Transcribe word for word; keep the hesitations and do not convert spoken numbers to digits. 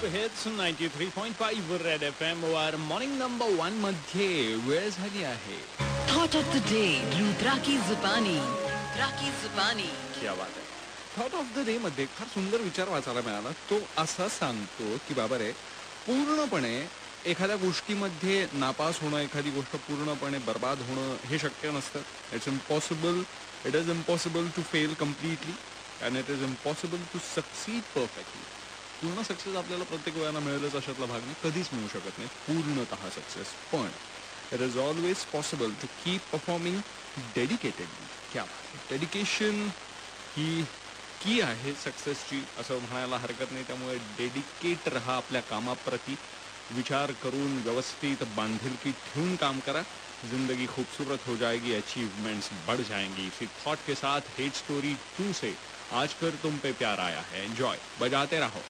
Hits ninety three point five red F M वर morning number one मध्ये वेळ झाली आहे. Thought of the day Rudra की जुबानी. रुद्रा की जुबानी. क्या बात आहे. थॉट ऑफ द डे मध्ये फार सुंदर विचार वाचायला मिळाला. तो असा सांगतो की बाबा रे, पूर्णपणे एखाद्या गोष्टीमध्ये नापास होणं, एखादी गोष्ट पूर्णपणे बर्बाद होणं हे शक्य नसतं. It's impossible. It is impossible to fail completely and it is impossible to succeed perfectly. पूर्ण सक्सेस आपल्याला प्रत्येक वेळेला मिळेलच अशातला भाग नाही, कधीच मिळू शकत नाही पूर्णतः सक्सेस. पण it is always possible to keep performing dedicatedly. क्या डेडिकेशन ही की आहे सक्सेसची असं म्हणायला हरकत नाही. त्यामुळे डेडिकेट रहा आपल्या कामाप्रती. विचार करून व्यवस्थित बांधिलकी ठेवून काम करा. जिंदगी खूबसूरत हो जाएगी, अचीवमेंट्स बढ़ जाएंगी. इसी थॉट के साथ हेट स्टोरी टू से आज कर तुम पे प्यार आया है. एंजॉय, बजाते रहो.